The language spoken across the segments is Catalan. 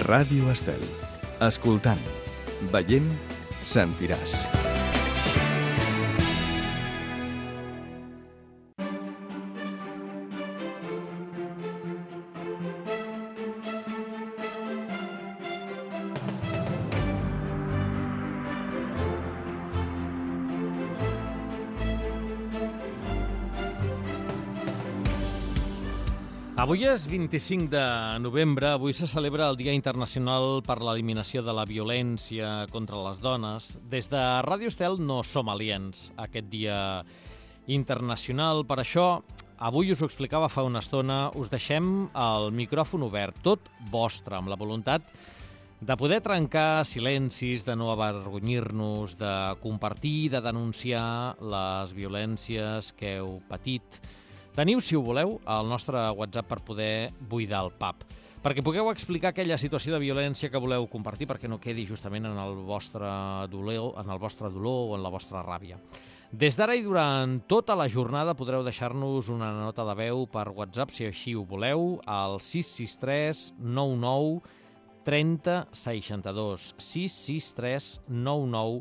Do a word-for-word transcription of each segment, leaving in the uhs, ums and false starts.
Ràdio Estel. Escoltant, veient, sentiràs. Avui és vint-i-cinc de novembre, avui se celebra el Dia Internacional per l'Eliminació de la Violència contra les Dones. Des de Ràdio Estel no som aliens a aquest Dia Internacional. Per això, avui us ho explicava fa una estona, us deixem el micròfon obert, tot vostre, amb la voluntat de poder trencar silencis, de no avergonyir-nos, de compartir, de denunciar les violències que heu patit. Teniu, si ho voleu, el nostre WhatsApp per poder buidar el pub, perquè pugueu explicar aquella situació de violència que voleu compartir perquè no quedi justament en el vostre dolor, en el vostre dolor o en la vostra ràbia. Des d'ara i durant tota la jornada podreu deixar-nos una nota de veu per WhatsApp, si així ho voleu, al sis sis tres nou nou trenta seixanta-dos. sis sis tres nou nou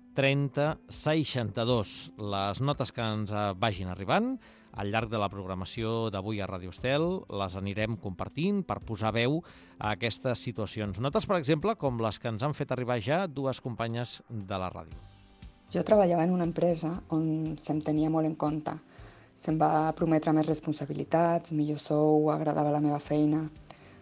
trenta seixanta-dos. Les notes que ens vagin arribant al llarg de la programació d'avui a Ràdio Estel les anirem compartint per posar veu a aquestes situacions. Notes, per exemple, com les que ens han fet arribar ja dues companyes de la ràdio. Jo treballava en una empresa on se'm tenia molt en compte. Se'm va prometre més responsabilitats, millor sou, agradava la meva feina.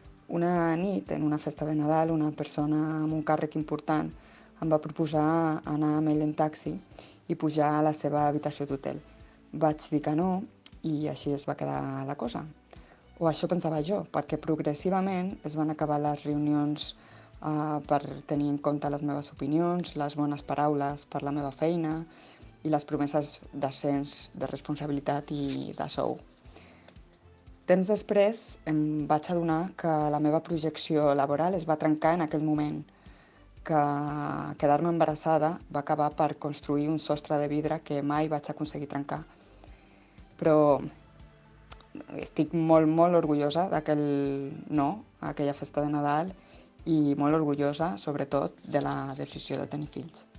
Una nit, en una festa de Nadal, una persona amb un càrrec important em va proposar anar amb ell en taxi i pujar a la seva habitació d'hotel. Vaig dir que no i així es va quedar la cosa. O això pensava jo, perquè progressivament es van acabar les reunions eh, per tenir en compte les meves opinions, les bones paraules per la meva feina i les promeses d'ascens, de responsabilitat i de sou. Temps després em vaig adonar que la meva projecció laboral es va trencar en aquell moment, que quedar-me embarassada va acabar per construir un sostre de vidre que mai vaig aconseguir trencar. Però estic molt, molt orgullosa d'aquell no, a aquella festa de Nadal i molt orgullosa, sobretot, de la decisió de tenir fills.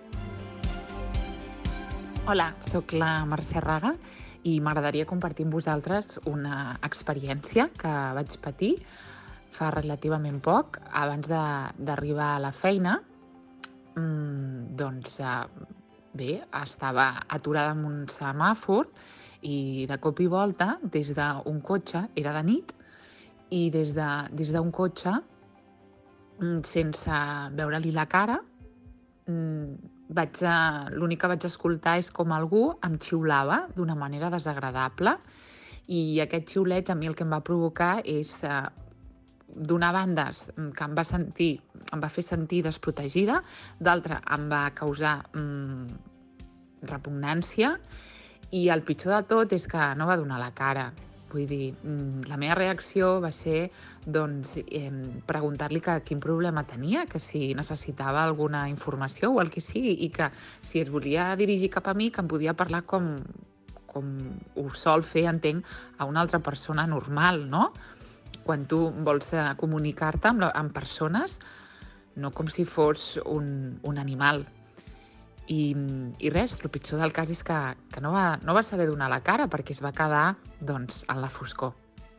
Hola, sóc la Mercè Raga i m'agradaria compartir amb vosaltres una experiència que vaig patir fa relativament poc, abans d'arribar a la feina. Mm, doncs, bé, estava aturada en un semàfor i de cop i volta, des d'un cotxe, era de nit, i des de, des d'un cotxe, sense veure-li la cara, vaig, l'únic que vaig escoltar és com algú em xiulava d'una manera desagradable i aquest xiuleig a mi el que em va provocar és, d'una banda, que em va, sentir, em va fer sentir desprotegida, d'altra em va causar mm, repugnància i el pitjor de tot és que no va donar la cara. Vull dir, la meva reacció va ser doncs, eh, preguntar-li que quin problema tenia, que si necessitava alguna informació o el que sigui, i que si es volia dirigir cap a mi, que em podia parlar com, com ho sol fer, entenc, a una altra persona normal, no? Quan tu vols comunicar-te amb, amb persones, no com si fos un, un animal. I, i res, el pitjor del cas és que, que no, va, no va saber donar la cara perquè es va quedar doncs, en la foscor.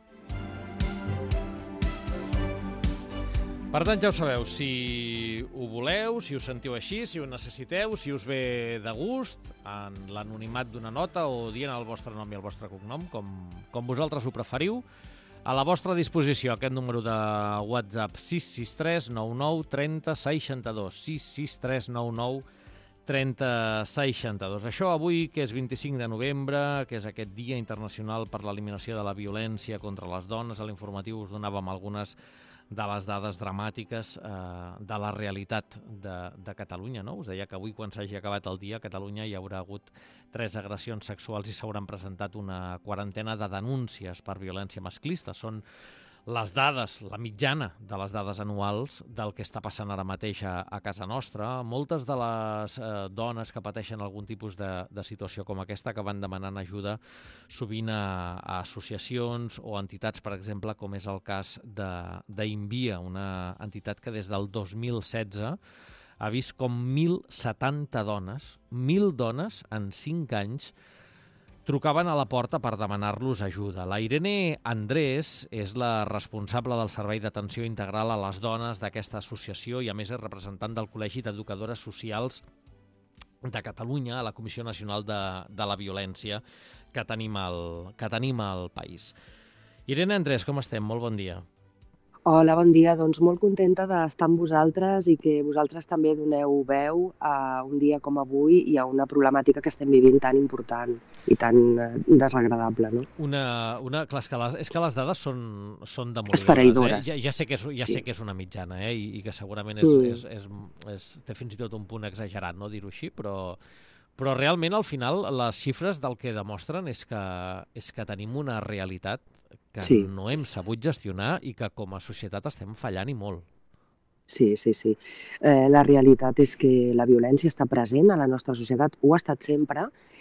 Per tant, ja ho sabeu, si ho voleu, si us sentiu així, si ho necessiteu, si us ve de gust, en l'anonimat d'una nota o dient el vostre nom i el vostre cognom, com, com vosaltres ho preferiu, a la vostra disposició aquest número de WhatsApp sis sis tres nou nou trenta seixanta-dos, sis sis tres nou nou trenta seixanta-dos. Això avui, que és vint-i-cinc de novembre, que és aquest Dia Internacional per l'Eliminació de la Violència contra les Dones, a l'informatiu us donàvem algunes de les dades dramàtiques eh, de la realitat de, de Catalunya, no? Us deia que avui, quan s'hagi acabat el dia, a Catalunya hi haurà hagut tres agressions sexuals i s'hauran presentat una quarantena de denúncies per violència masclista. Són les dades, la mitjana de les dades anuals del que està passant ara mateix a, a casa nostra. Moltes de les eh, dones que pateixen algun tipus de, de situació com aquesta que van demanant ajuda sovint a, a associacions o entitats, per exemple, com és el cas d'Invia, una entitat que des del dos mil setze ha vist com mil setanta dones, mil dones en cinc anys, trucaven a la porta per demanar-los ajuda. La Irene Andrés és la responsable del Servei d'Atenció Integral a les Dones d'aquesta associació i, a més, és representant del Col·legi d'Educadores Socials de Catalunya a la Comissió Nacional de, de la Violència que tenim, al, que tenim al país. Irene Andrés, com estem? Molt bon dia. Hola, bon dia. Doncs molt contenta d'estar amb vosaltres i que vosaltres també doneu veu a un dia com avui i a una problemàtica que estem vivint tan important i tan desagradable, no? Una, una, clar, és, que les, és que les dades són, són demolidores. Esfereïdores. Eh? Ja, ja, sé que és, ja sí. sé que és una mitjana, eh? I, i que segurament és, mm. és, és, és, té fins i tot un punt exagerat, no dir-ho així, però, però realment al final les xifres del que demostren és que, és que tenim una realitat que sí. no hem sabut gestionar i que com a societat estem fallant i molt. Sí, sí, sí. Eh, la realitat és que la violència està present a la nostra societat, ho ha estat sempre,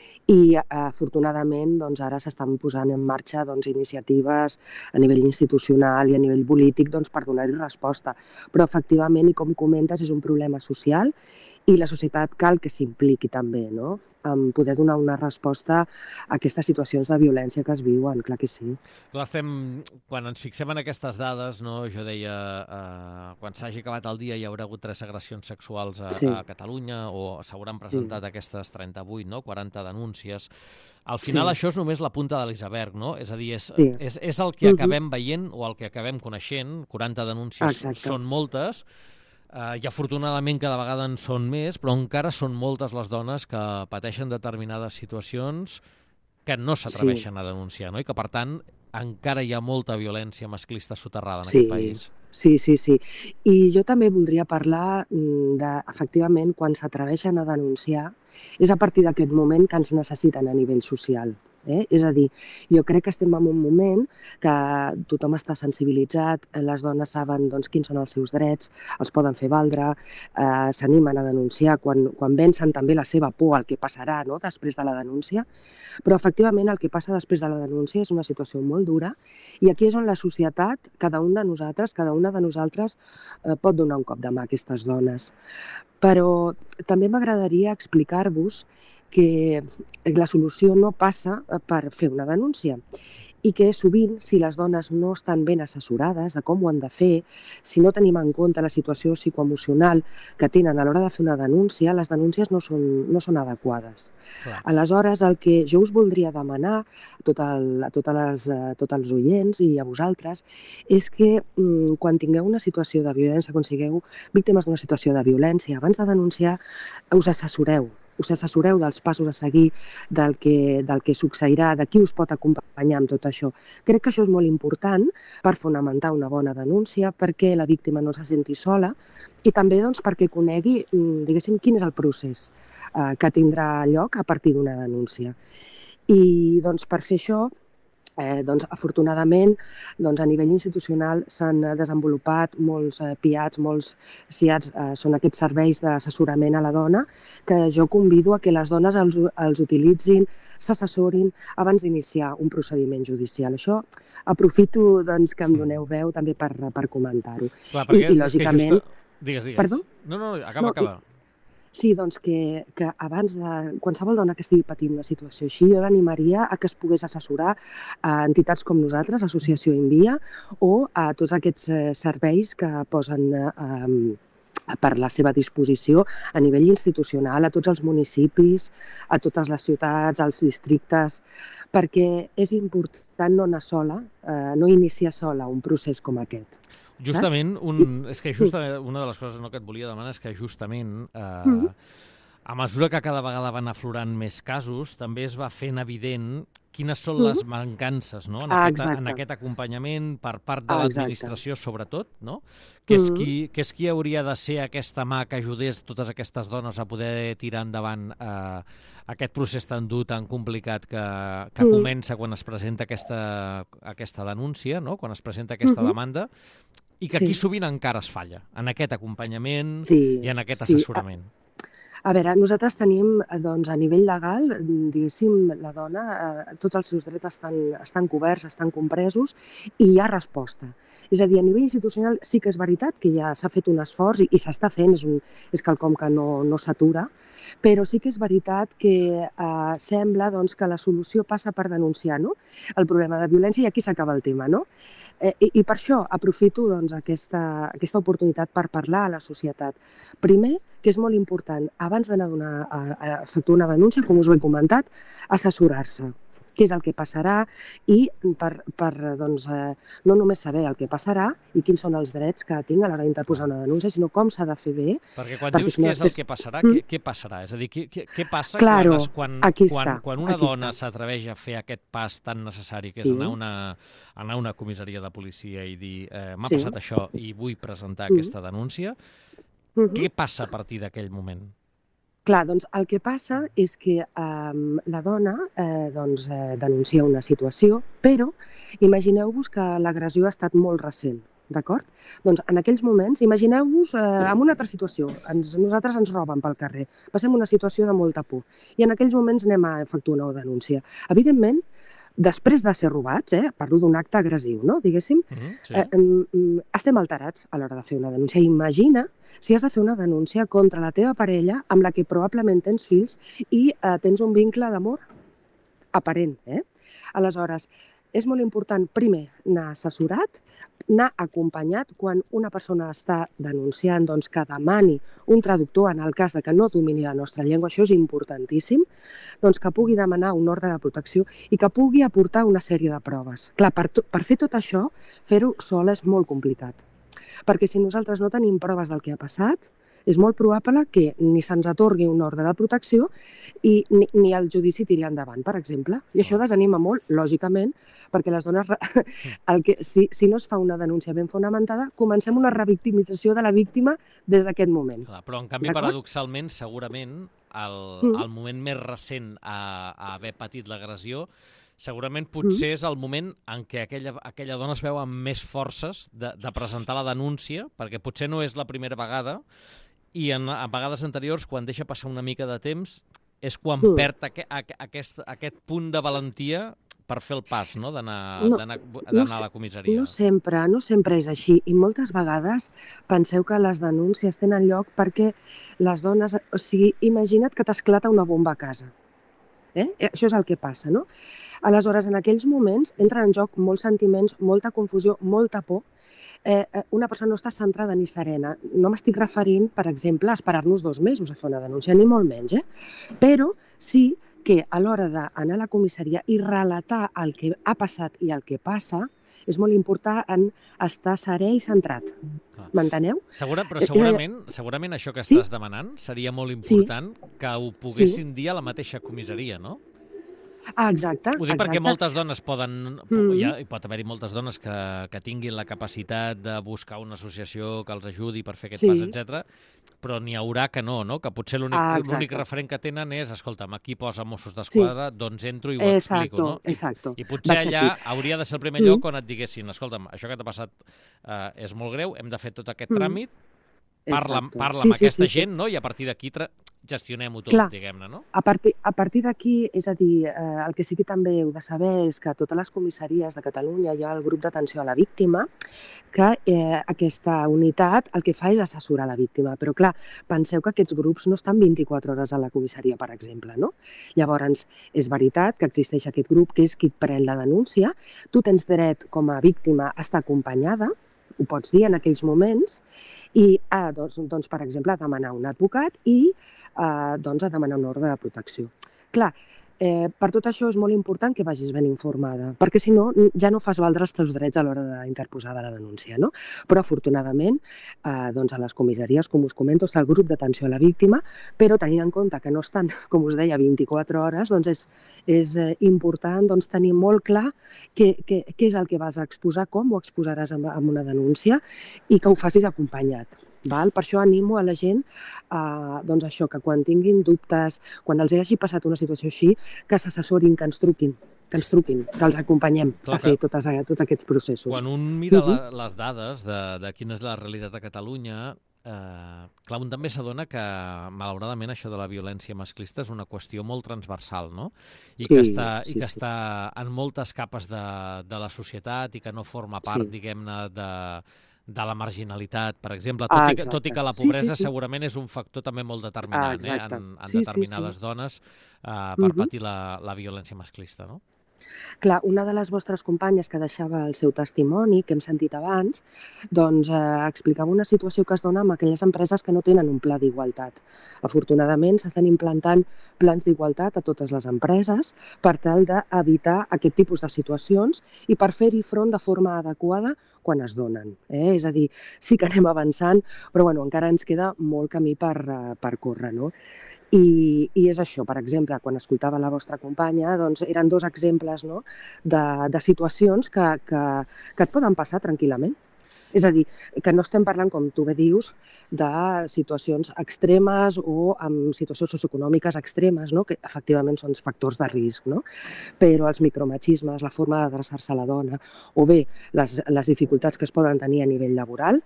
i afortunadament doncs, ara s'estan posant en marxa doncs, iniciatives a nivell institucional i a nivell polític doncs, per donar-hi resposta. Però efectivament, i com comentes, és un problema social i la societat cal que s'impliqui també, no? En poder donar una resposta a aquestes situacions de violència que es viuen, clar que sí. Clar, estem, quan ens fixem en aquestes dades, no, jo deia, eh, quan s'hagi acabat el dia hi haurà hagut tres agressions sexuals a, sí. a Catalunya o s'hauran presentat sí. aquestes trenta-vuit, no, quaranta denúncies. Al final sí. això és només la punta de l'iceberg, no? És a dir, és, sí. és, és el que acabem veient o el que acabem coneixent. quaranta denúncies Exacte. Són moltes, Uh, i afortunadament cada vegada en són més, però encara són moltes les dones que pateixen determinades situacions que no s'atreveixen sí. a denunciar, no? I que, per tant, encara hi ha molta violència masclista soterrada en sí. aquest país. Sí, sí, sí. I jo també voldria parlar de, efectivament, quan s'atreveixen a denunciar, és a partir d'aquest moment que ens necessiten a nivell social. Eh? És a dir, jo crec que estem en un moment que tothom està sensibilitzat, les dones saben doncs, quins són els seus drets, els poden fer valdre, eh, s'animen a denunciar quan, quan vencen també la seva por al que passarà, no? Després de la denúncia, però efectivament el que passa després de la denúncia és una situació molt dura i aquí és on la societat, cada un de nosaltres, cada una de nosaltres eh, pot donar un cop de mà a aquestes dones. Però també m'agradaria explicar-vos que la solució no passa per fer una denúncia i que sovint, si les dones no estan ben assessorades de com ho han de fer, si no tenim en compte la situació psicoemocional que tenen a l'hora de fer una denúncia, les denúncies no són, no són adequades. Clar. Aleshores, el que jo us voldria demanar a, tot el, a, totes les, a tots els oients i a vosaltres és que mm, quan tingueu una situació de violència, quan sigueu víctimes d'una situació de violència, abans de denunciar, us assessoreu. us assessoreu dels passos a seguir, del que, del que succeirà, de qui us pot acompanyar amb tot això. Crec que això és molt important per fonamentar una bona denúncia, perquè la víctima no se senti sola i també doncs, perquè conegui, diguéssim, quin és el procés eh, que tindrà lloc a partir d'una denúncia. I doncs, per fer això, Eh, doncs, afortunadament, doncs, a nivell institucional s'han desenvolupat molts eh, P I A Ts, molts C I A Ts, eh, són aquests serveis d'assessorament a la dona, que jo convido a que les dones els, els utilitzin, s'assessorin abans d'iniciar un procediment judicial. Això aprofito doncs, que em doneu veu també per, per comentar-ho. Clar, perquè, I, i lògicament... Justa... Digues, digues. Perdó? No, no, acaba, no, acaba. I... Sí, doncs que, que abans de... Qualsevol dona que estigui patint una situació així, jo l'animaria a que es pogués assessorar a entitats com nosaltres, Associació Invia, o a tots aquests eh, serveis que posen eh, per la seva disposició a nivell institucional, a tots els municipis, a totes les ciutats, als districtes, perquè és important no anar sola, eh, no iniciar sola un procés com aquest. Justament, un, és que just, una de les coses no, que et volia demanar és que justament eh, A mesura que cada vegada van aflorant més casos, també es va fent evident quines són les mancances, no? en, Ah, aquest, en exacte. aquest acompanyament per part de Ah, l'administració, sobretot, no? que, és Mhm. qui, que és qui hauria de ser aquesta mà que ajudés totes aquestes dones a poder tirar endavant eh, aquest procés tan dur, tan complicat que, que Mm. comença quan es presenta aquesta, aquesta denúncia, no? quan es presenta aquesta Mhm. demanda, i que aquí Sí. sovint encara es falla, en aquest acompanyament Sí, i en aquest sí. assessorament. A veure, nosaltres tenim, eh, doncs, a nivell legal, diguéssim, la dona, eh, tots els seus drets estan, estan coberts, estan compresos i hi ha resposta. És a dir, a nivell institucional sí que és veritat que ja s'ha fet un esforç i, i s'està fent, és, un, és quelcom que no, no s'atura, però sí que és veritat que eh, sembla doncs, que la solució passa per denunciar, no? el problema de violència i aquí s'acaba el tema. No? Eh, i, I per això aprofito doncs, aquesta, aquesta oportunitat per parlar a la societat. Primer, que és molt important, abans d'anar a, donar, a, a efectuar una denúncia, com us ho he comentat, assessorar-se. Què és el que passarà i per, per doncs, eh, no només saber el que passarà i quins són els drets que tinc a l'hora d'interposar una denúncia, sinó com s'ha de fer bé. Perquè quan perquè dius si no què és el després- que passarà, Mm. què, què passarà? És a dir, què, què, què passa Claro, quan, es, quan, aquí quan, està, quan una aquí dona està. s'atreveix a fer aquest pas tan necessari, que Sí. és anar a una, anar a una comissaria de policia i dir eh, m'ha Sí. passat això i vull presentar Mm. aquesta denúncia, Mhm. què passa a partir d'aquell moment? Clar, doncs el que passa és que eh, la dona eh, doncs, eh, denuncia una situació, però imagineu-vos que l'agressió ha estat molt recent, d'acord? Doncs en aquells moments, imagineu-vos eh, en una altra situació, ens, nosaltres ens roben pel carrer, passem una situació de molta por, i en aquells moments anem a efectuar una denúncia. Evidentment, després de ser robats, eh, parlo d'un acte agressiu, no? diguéssim, Mm-hmm, sí. Eh, em, estem alterats a l'hora de fer una denúncia. Imagina si has de fer una denúncia contra la teva parella amb la que probablement tens fills i eh, tens un vincle d'amor aparent. Eh? Aleshores, és molt important, primer, anar assessorat, anar acompanyat quan una persona està denunciant doncs, que demani un traductor en el cas de que no domini la nostra llengua, això és importantíssim, doncs, que pugui demanar un ordre de protecció i que pugui aportar una sèrie de proves. Clar, per, to- per fer tot això, fer-ho sola és molt complicat, perquè si nosaltres no tenim proves del que ha passat, és molt probable que ni se'ns atorgui un ordre de protecció i ni, ni el judici tiri endavant, per exemple. I això desanima molt, lògicament, perquè les dones, el que, si, si no es fa una denúncia ben fonamentada, comencem una revictimització de la víctima des d'aquest moment. Clar, però en canvi, D'acord? paradoxalment, segurament, el, Mm. el moment més recent a, a haver patit l'agressió segurament potser és el moment en què aquella, aquella dona es veu amb més forces de, de presentar la denúncia, perquè potser no és la primera vegada, i en, a vegades anteriors, quan deixa passar una mica de temps, és quan Mm. perd aqu aqu aquest, aquest punt de valentia per fer el pas, no?, d'anar No, d'anar no d'anar sé- a la comissaria. No sempre, no sempre és així i moltes vegades penseu que les denúncies tenen lloc perquè les dones, o sigui, imagina't que t'esclata una bomba a casa. Eh? Això és el que passa, no? Aleshores, en aquells moments entren en joc molts sentiments, molta confusió, molta por. Eh, eh, una persona no està centrada ni serena. No m'estic referint, per exemple, a esperar-nos dos mesos a fer una denúncia, ni molt menys, eh? Però sí que a l'hora d'anar a la comissaria i relatar el que ha passat i el que passa, és molt important en estar serè i centrat. Clar. M'enteneu? Segura, però Eh, eh, segurament, segurament això que sí. estàs demanant seria molt important que ho poguessin dir a la mateixa comissaria, no? Ah, exacte. Ho dic perquè exacte. moltes dones poden... Mm. Hi, ha, hi pot haver-hi moltes dones que, que tinguin la capacitat de buscar una associació que els ajudi per fer aquest Sí. pas, etcètera, però n'hi haurà que no, no? Que potser l'únic Ah, exacte. l'únic referent que tenen és, escolta'm, aquí posa Mossos d'Esquadra, doncs entro i ho Exacto, explico, no? I, exacto. I potser Vaig allà aquí. hauria de ser el primer Mm. lloc on et diguessin, escolta'm, això que t'ha passat eh, és molt greu, hem de fer tot aquest Mm. tràmit, parla, Exacto. parla Sí, amb sí, aquesta sí, sí. gent, no? I a partir d'aquí tra- gestionem-ho tot, Clar. diguem-ne, no? A partir, a partir d'aquí, és a dir, eh, el que sí que també heu de saber és que a totes les comissaries de Catalunya hi ha el grup d'atenció a la víctima, que eh, aquesta unitat el que fa és assessorar la víctima. Però clar, penseu que aquests grups no estan vint-i-quatre hores a la comissaria, per exemple, no? Llavors, és veritat que existeix aquest grup que és qui et pren la denúncia, tu tens dret com a víctima a estar acompanyada, ho pots dir en aquells moments, i ah, doncs, doncs, per exemple, a demanar un advocat i eh, doncs, a demanar un ordre de protecció. Clar, eh, per tot això és molt important que vagis ben informada, perquè si no, ja no fas valdre els teus drets a l'hora d'interposar de la denúncia, no? Però afortunadament, eh, doncs a les comissaries, com us comento, està el grup d'atenció a la víctima, però tenint en compte que no estan, com us deia, vint-i-quatre hores, doncs és, és eh, important doncs, tenir molt clar què, què, què és el que vas a exposar, com ho exposaràs en, en una denúncia i que ho facis acompanyat. Val? Per això animo a la gent a, doncs això, que quan tinguin dubtes, quan els hagi passat una situació així, que s'assessorin, que ens truquin, que ens truquin, que els acompanyem Clar, a fer totes, tots aquests processos. Quan un mira uh -huh. la, les dades de, de quina és la realitat a Catalunya, eh, clar, un també s'adona que, malauradament, això de la violència masclista és una qüestió molt transversal, no? I sí, que, està, sí, i que sí. està en moltes capes de, de la societat i que no forma part, Sí. diguem-ne, de de la marginalitat, per exemple, tot, Ah, i que, tot i que la exacte. Sí, pobresa sí, sí. segurament és un factor també molt determinant Ah, eh, exacte. en, en Sí, sí, determinades sí. dones eh, per Mhm. patir la, la violència masclista, no? Clar, una de les vostres companyes que deixava el seu testimoni, que hem sentit abans, doncs eh, explicava una situació que es dona amb aquelles empreses que no tenen un pla d'igualtat. Afortunadament s'estan implantant plans d'igualtat a totes les empreses per tal d'evitar aquest tipus de situacions i per fer-hi front de forma adequada quan es donen. Eh? És a dir, sí que anem avançant, però bueno, encara ens queda molt camí per, uh, per córrer, no? I, I és això, per exemple, quan escoltava la vostra companya, doncs eren dos exemples, no? de, de situacions que, que, que et poden passar tranquil·lament. És a dir, que no estem parlant, com tu bé dius, de situacions extremes o amb situacions socioeconòmiques extremes, no? Que efectivament són factors de risc, no? Però els micromachismes, la forma d'adreçar-se a la dona o bé les, les dificultats que es poden tenir a nivell laboral,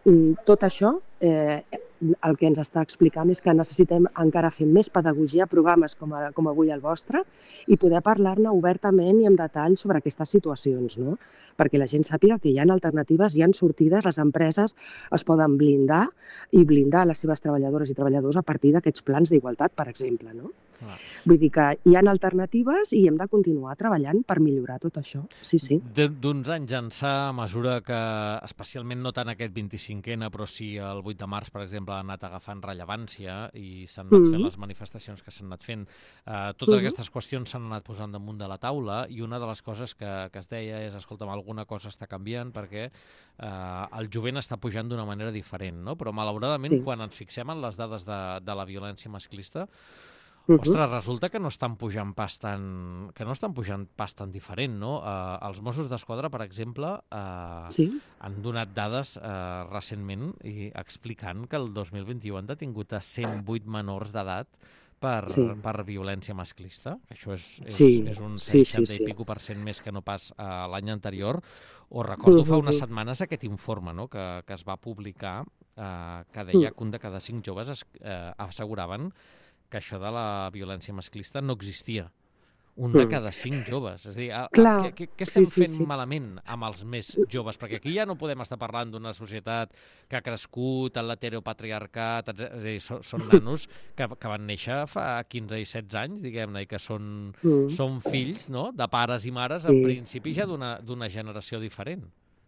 tot això eh, el que ens està explicant és que necessitem encara fer més pedagogia, programes com, a, com avui el vostre, i poder parlar-ne obertament i amb detall sobre aquestes situacions, no? Perquè la gent sàpiga que hi ha alternatives, hi ha sortides, les empreses es poden blindar i blindar les seves treballadores i treballadors a partir d'aquests plans d'igualtat, per exemple, no? Ah. Vull dir que hi ha alternatives i hem de continuar treballant per millorar tot això, sí, sí. D'uns anys ençà, a mesura que, especialment no tant aquest vint-i-cinquè, però sí el vuit de març, per exemple, ha anat agafant rellevància i s'han anat Mm. fent les manifestacions que s'han anat fent. Eh, totes Mhm. aquestes qüestions s'han anat posant damunt de la taula i una de les coses que, que es deia és, escolta'm, alguna cosa està canviant perquè eh, el jovent està pujant d'una manera diferent, no? Però malauradament, Sí. quan ens fixem en les dades de, de la violència masclista, Mhm. ostres, resulta que no estan pujant pas tan, que no estan pujant pas tan diferent, no? Eh, els Mossos d'Esquadra, per exemple, eh, Sí. han donat dades eh, recentment i explicant que el dos mil vint-i-u han detingut a cent vuit menors d'edat per, Sí. per violència masclista. Això és, és, Sí, és un sí, sí, seixanta sí. i pico per cent més que no pas eh, l'any anterior. O recordo fa Mhm. unes setmanes aquest informe, no?, que, que es va publicar eh, que deia que un de cada cinc joves es, eh, asseguraven que això de la violència masclista no existia. Un de Mm. cada cinc joves. És a dir, a, a, Clar, què, què, què estem sí, sí, fent sí. malament amb els més joves? Perquè aquí ja no podem estar parlant d'una societat que ha crescut en l'heteropatriarcat, és a dir, són, són nanos que, que van néixer fa quinze i setze anys, diguem-ne, i que són, Mm. són fills, no?, de pares i mares, Sí. en principi ja d'una d'una generació diferent.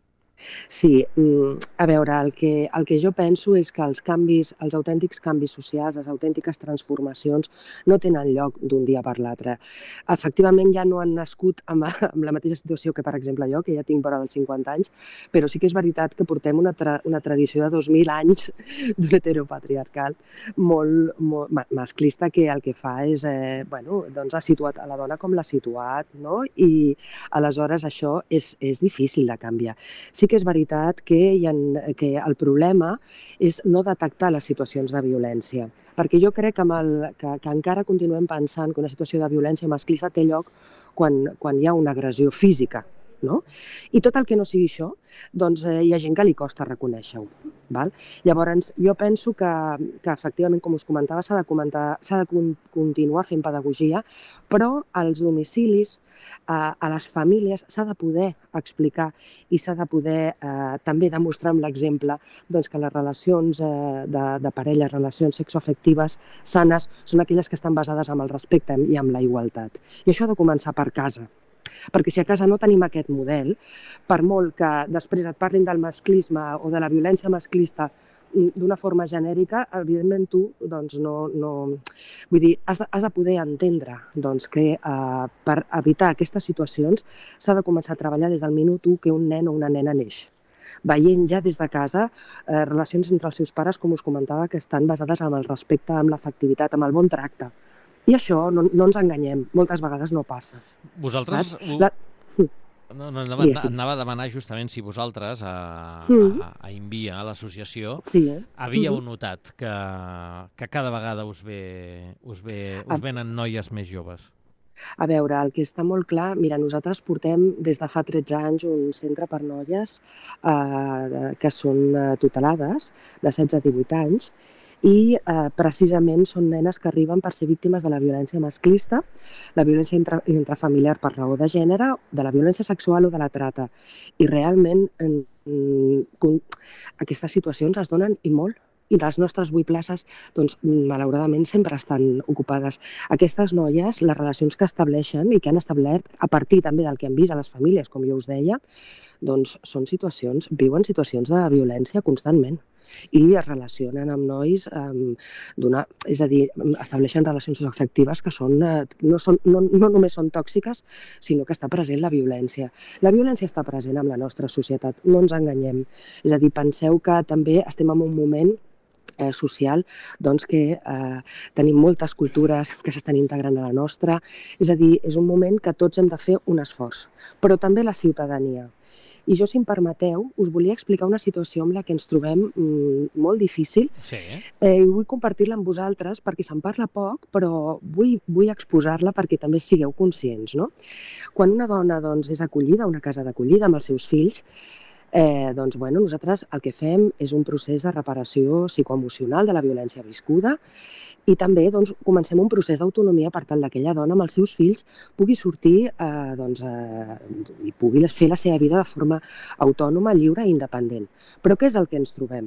Sí, mm, a veure, el que, el que jo penso és que els canvis, els autèntics canvis socials, les autèntiques transformacions no tenen lloc d'un dia per l'altre. Efectivament, ja no han nascut amb, amb la mateixa situació que, per exemple, jo, que ja tinc vora dels cinquanta anys, però sí que és veritat que portem una, tra una tradició de dos mil anys d'un heteropatriarcal molt, molt ma masclista que el que fa és, eh, bueno, doncs ha situat a la dona com l'ha situat, no? I aleshores això és, és difícil de canviar. Sí que és veritat que, hi ha, que el problema és no detectar les situacions de violència, perquè jo crec que, amb el, que, que encara continuem pensant que una situació de violència masclista té lloc quan, quan hi ha una agressió física, no? I tot el que no sigui això, doncs eh, hi ha gent que li costa reconèixer-ho. Val? Llavors, jo penso que, que efectivament, com us comentava, s'ha de, comentar, s'ha de con continuar fent pedagogia, però als domicilis, a, a les famílies, s'ha de poder explicar i s'ha de poder eh, també demostrar amb l'exemple doncs, que les relacions eh, de, de parella, relacions sexoafectives sanes, són aquelles que estan basades en el respecte i en la igualtat. I això ha de començar per casa. Perquè si a casa no tenim aquest model, per molt que després et parlin del masclisme o de la violència masclista d'una forma genèrica, evidentment tu doncs, no, no... Vull dir, has de, has de poder entendre doncs, que eh, per evitar aquestes situacions s'ha de començar a treballar des del minut u que un nen o una nena neix. Veient ja des de casa eh, relacions entre els seus pares, com us comentava, que estan basades en el respecte, amb l'afectivitat, amb el bon tracte. I això, no, no ens enganyem, moltes vegades no passa. Vosaltres... Saps? La... No, no, anava, anava a demanar justament si vosaltres, a, a, a Invia, a l'associació, sí, eh? havíeu notat que, que cada vegada us, ve, us, ve, us venen noies més joves. A veure, el que està molt clar, mira, nosaltres portem des de fa tretze anys un centre per noies eh, que són tutelades, de setze a divuit anys, i eh, precisament són nenes que arriben per ser víctimes de la violència masclista, la violència intra, intrafamiliar per raó de gènere, de la violència sexual o de la trata. I realment en, en, aquestes situacions es donen i molt. I les nostres vuit places, doncs, malauradament, sempre estan ocupades. Aquestes noies, les relacions que estableixen i que han establert, a partir també del que han vist a les famílies, com jo us deia, doncs són situacions, viuen situacions de violència constantment i es relacionen amb nois, um, és a dir, estableixen relacions afectives que són, no, són, no, no només són tòxiques, sinó que està present la violència. La violència està present en la nostra societat, no ens enganyem. És a dir, penseu que també estem en un moment eh, social doncs, que eh, tenim moltes cultures que s'estan integrant a la nostra. És a dir, és un moment que tots hem de fer un esforç, però també la ciutadania. I jo, si em permeteu, us volia explicar una situació amb la que ens trobem mm, molt difícil. Sí. Eh, i vull compartir-la amb vosaltres perquè se'n parla poc, però vull, vull exposar-la perquè també sigueu conscients. No? Quan una dona doncs, és acollida a una casa d'acollida amb els seus fills, eh, doncs, bueno, nosaltres el que fem és un procés de reparació psicoemocional de la violència viscuda i també doncs, comencem un procés d'autonomia per tal que aquella dona amb els seus fills pugui sortir eh, doncs, eh, i pugui fer la seva vida de forma autònoma, lliure i independent. Però què és el que ens trobem?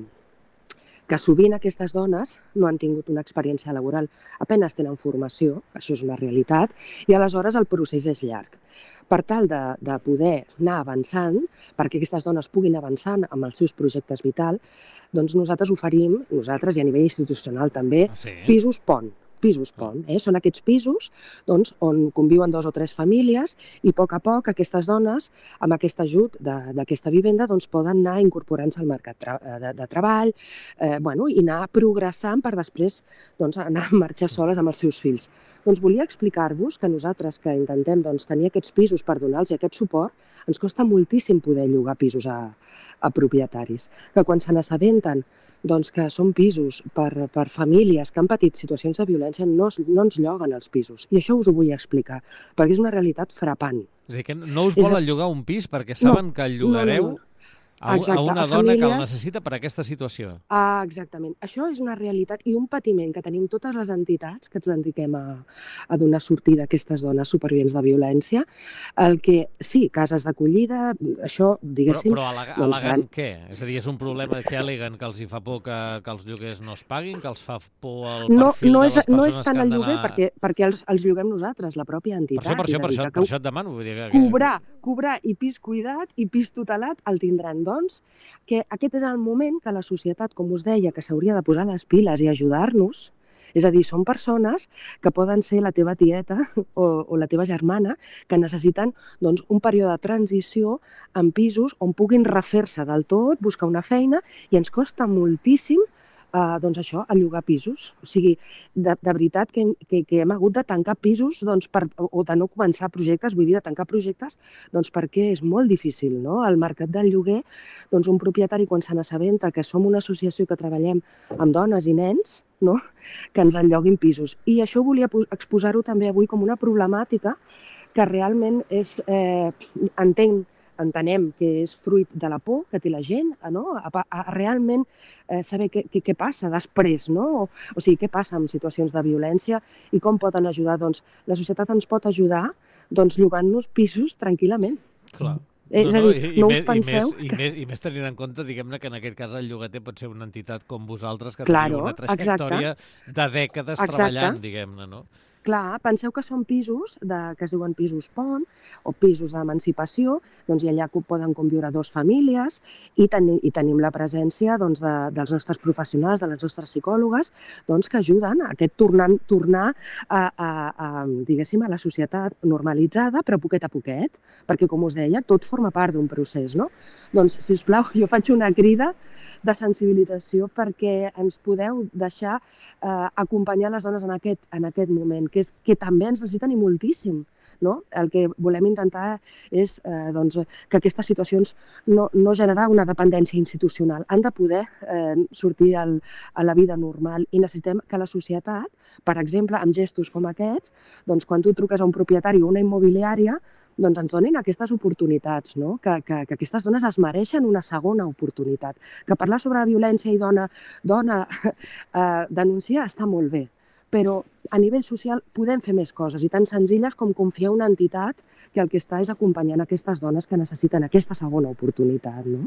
Que sovint aquestes dones no han tingut una experiència laboral, apenas tenen formació, això és una realitat, i aleshores el procés és llarg. Per tal de, de poder anar avançant, perquè aquestes dones puguin avançar amb els seus projectes vitals, doncs nosaltres oferim, nosaltres i a nivell institucional també, ah, sí? pisos pont. Pisos pont, eh? Són aquests pisos doncs, on conviuen dos o tres famílies i a poc a poc aquestes dones, amb aquest ajut d'aquesta vivenda, doncs, poden anar incorporant-se al mercat tra de, de treball eh, bueno, i anar progressant per després doncs, anar a marxar soles amb els seus fills. Doncs volia explicar-vos que nosaltres que intentem doncs, tenir aquests pisos per donar-los aquest suport, ens costa moltíssim poder llogar pisos a, a propietaris, que quan se n'assabenten doncs que són pisos per, per famílies que han patit situacions de violència, no, no ens lloguen els pisos. I això us ho vull explicar, perquè és una realitat frapant. És a dir, que no us volen llogar un pis perquè saben no, que el llogareu no, no, no. A, Exacte, a una a dona famílies... que el necessita per aquesta situació. Ah, exactament. Això és una realitat i un patiment que tenim totes les entitats que ens dediquem a, a donar sortida a aquestes dones supervivents de violència. El que, sí, cases d'acollida, això, diguéssim... Però, però alega, doncs, alegant què? És a dir, és un problema que aleguen que els hi fa por que, que els lloguers no es paguin, que els fa por el no, perfil no de és, les persones no és tant que han el lloguer, d'anar... perquè, perquè els, els lloguem nosaltres, la pròpia entitat. Per això, per això, per això, que, per això et demano. Vull dir que... Cobrar, cobrar i pis cuidat i pis tutelat el tindran, doncs, que aquest és el moment que la societat, com us deia, que s'hauria de posar les piles i ajudar-nos, és a dir, són persones que poden ser la teva tieta o, o la teva germana que necessiten doncs, un període de transició en pisos on puguin refer-se del tot, buscar una feina, i ens costa moltíssim Uh, doncs això, a llogar pisos. O sigui, de, de veritat que, que, que hem hagut de tancar pisos doncs, per, o de no començar projectes, vull dir, de tancar projectes, doncs perquè és molt difícil, no? El mercat del lloguer, doncs un propietari quan se n'assabenta que som una associació que treballem amb dones i nens, no? Que ens enlloguin pisos. I això volia exposar-ho també avui com una problemàtica que realment és, eh, entenc, entenem que és fruit de la por que té la gent, no? a, a realment eh, saber què, què, què passa després, no? O, o sigui, què passa en situacions de violència i com poden ajudar. Doncs la societat ens pot ajudar doncs, llogant-nos pisos tranquil·lament. Clar. És no, no, a dir, i, no i us penseu... I més, i, més, I més tenint en compte, diguem-ne, que en aquest cas el llogater pot ser una entitat com vosaltres que claro, teniu una trajectòria exacte. de dècades exacte. treballant, diguem-ne, no? Clar, penseu que són pisos de, que es diuen pisos pont o pisos d'emancipació, doncs i allà poden conviure dues famílies i, ten, i tenim la presència doncs, de, dels nostres professionals, de les nostres psicòlogues, doncs, que ajuden a aquest tornar, tornar a, a, a, diguéssim, a la societat normalitzada, però poquet a poquet, perquè, com us deia, tot forma part d'un procés, no? Doncs, si us plau, jo faig una crida de sensibilització perquè ens podeu deixar eh, acompanyar les dones en aquest, en aquest moment, que, és, que també ens necessiten i moltíssim. No? El que volem intentar és eh, doncs, que aquestes situacions no, no generar una dependència institucional. Han de poder eh, sortir al, a la vida normal i necessitem que la societat, per exemple, amb gestos com aquests, doncs, quan tu truques a un propietari o una immobiliària, doncs ens donin aquestes oportunitats, no? que, que, que aquestes dones es mereixen una segona oportunitat. Que parlar sobre la violència i dona, dona eh, denunciar està molt bé, però a nivell social podem fer més coses i tan senzilles com confiar en una entitat que el que està és acompanyant aquestes dones que necessiten aquesta segona oportunitat. No?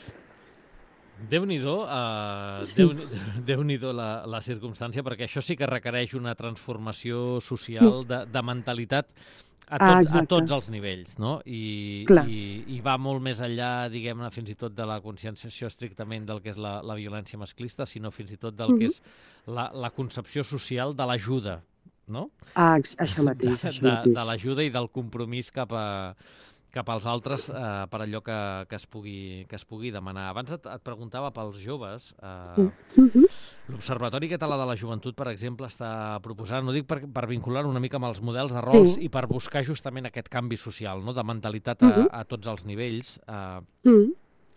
Déu-n'hi-do, uh, Sí. Déu, Déu-n'hi-do la, la circumstància, perquè això sí que requereix una transformació social de, de mentalitat a, tot, Ah, a exacte. tots els nivells, no? I, Clar. i, i va molt més enllà, diguem-ne, fins i tot de la conscienciació estrictament del que és la, la violència masclista, sinó fins i tot del que és la, la concepció social de l'ajuda, no? Ah, ex- això mateix, de, això de, mateix. de l'ajuda i del compromís cap a cap als altres eh, per allò que, que, es pugui, que es pugui demanar. Abans et, et preguntava pels joves. Eh, Sí. Mhm. L'Observatori Català de la Joventut, per exemple, està proposant, no dic per, per vincular una mica amb els models de rols Sí. i per buscar justament aquest canvi social, no? De mentalitat a, Mhm. a tots els nivells. Eh, Mhm.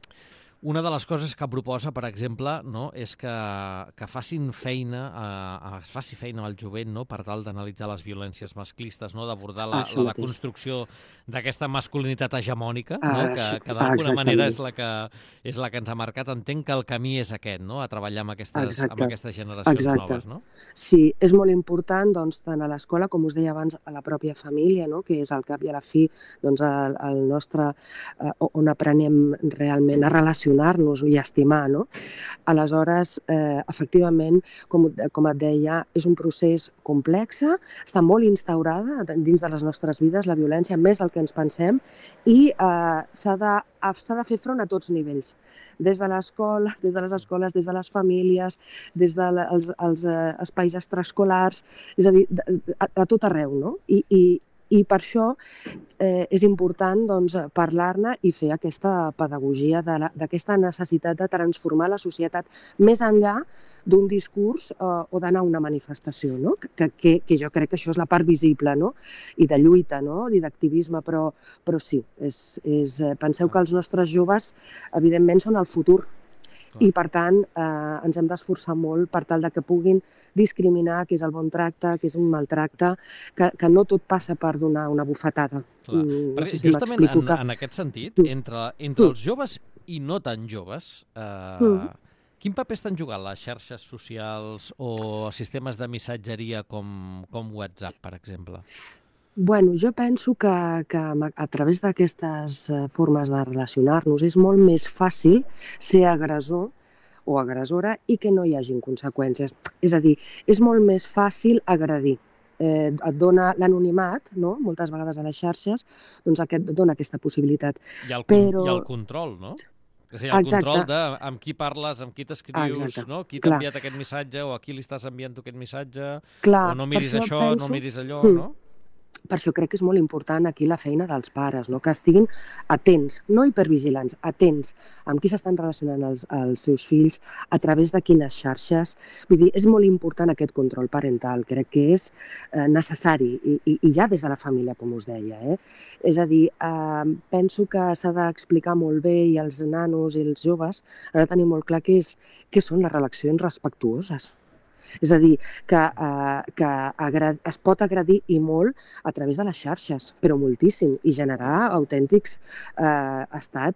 Una de les coses que proposa, per exemple, no, és que, que facin feina, eh, es faci feina al jovent, no, per tal d'analitzar les violències masclistes, no, d'abordar la, Això la mateix. deconstrucció d'aquesta masculinitat hegemònica, no, Ah, que, això- que ah, d'alguna manera exactament. és la que, és la que ens ha marcat. Entenc que el camí és aquest, no, a treballar amb aquestes, Exacte. amb aquestes generacions Exacte. noves, no? Sí, és molt important, doncs, tant a l'escola, com us deia abans, a la pròpia família, no? Que és al cap i a la fi doncs, el, el nostre, eh, on aprenem realment a relacionar-nos i a estimar. No? Aleshores, eh, efectivament, com, com et deia, és un procés complex, està molt instaurada dins de les nostres vides, la violència, més del que ens pensem, i eh, s'ha de, s'ha de fer front a tots nivells, des de l'escola, des de les escoles, des de les famílies, des dels els, eh, espais extraescolars, és a dir, a, a tot arreu, no? I, i, i per això eh, és important doncs, parlar-ne i fer aquesta pedagogia d'aquesta necessitat de transformar la societat més enllà d'un discurs eh, o d'anar a una manifestació, no? que, que, que jo crec que això és la part visible, no? I de lluita, no? I d'activisme, però, però sí, és, és, penseu que els nostres joves evidentment són el futur. I, per tant, eh, ens hem d'esforçar molt per tal de que puguin discriminar què és el bon tracte, què és un maltracte, que, que no tot passa per donar una bufetada. Clar. Mm, no Perquè sé si justament m'explico en, que... en aquest sentit, entre, entre els joves i no tan joves, eh, Mm. quin paper estan jugant les xarxes socials o sistemes de missatgeria com, com WhatsApp, per exemple? Bueno, jo penso que, que a través d'aquestes eh, formes de relacionar-nos és molt més fàcil ser agressor o agressora i que no hi hagin conseqüències. És a dir, és molt més fàcil agredir. Eh, et dona l'anonimat, no? Moltes vegades a les xarxes, doncs aquest, et dona aquesta possibilitat. I el, Però... i el control, no? És a dir, el Exacte. control de amb qui parles, amb qui t'escrius, Exacte. no? Qui Clar. t'ha enviat aquest missatge o a qui li estàs enviant tu aquest missatge, Clar, o no per miris això això, penso- no miris allò, Mm. no? Per això crec que és molt important aquí la feina dels pares, no? Que estiguin atents, no hipervigilants, atents amb qui s'estan relacionant els, els seus fills, a través de quines xarxes. Vull dir, és molt important aquest control parental, crec que és eh, necessari, i, i, i ja des de la família, com us deia. Eh? És a dir, eh, penso que s'ha d'explicar molt bé i els nanos i els joves han de tenir molt clar què, és, què són les relacions respectuoses. És a dir, que, eh, que agrad, es pot agredir i molt a través de les xarxes, però moltíssim, i generar autèntics eh, estats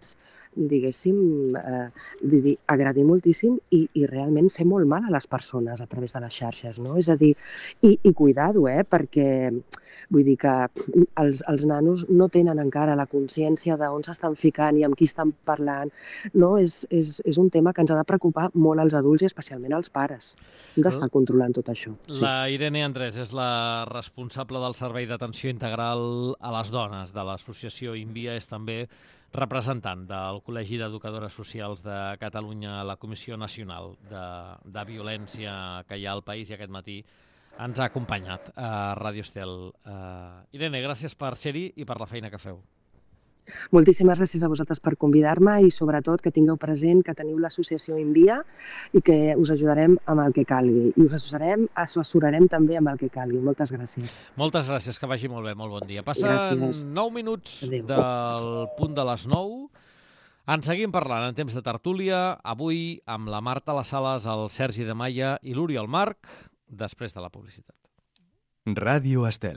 diguéssim, eh, dir, agredir moltíssim i, i realment fer molt mal a les persones a través de les xarxes, no? És a dir, i, i cuidado, eh? Perquè vull dir que els, els nanos no tenen encara la consciència d'on s'estan ficant i amb qui estan parlant, no? És, és, és un tema que ens ha de preocupar molt als adults i especialment als pares. Hem d'estar controlant tot això. Sí. La Irene Andrés és la responsable del Servei d'Atenció Integral a les Dones de l'associació INVIA, és també representant del Col·legi d'Educadores Socials de Catalunya a la Comissió Nacional de, de Violència que hi ha al país, i aquest matí ens ha acompanyat a Ràdio Estel. Uh, Irene, gràcies per ser-hi i per la feina que feu. Moltíssimes gràcies a vosaltres per convidar-me i sobretot que tingueu present que teniu l'associació INVIA i que us ajudarem amb el que calgui. I us assessorarem, assessorarem també amb el que calgui. Moltes gràcies. Moltes gràcies, que vagi molt bé, molt bon dia. Passen nou minuts Adeu. Del punt de les nou. En seguim parlant en temps de tertúlia, avui amb la Marta Les Sales, el Sergi de Maia i l'Oriol Marc, després de la publicitat. Ràdio Estel.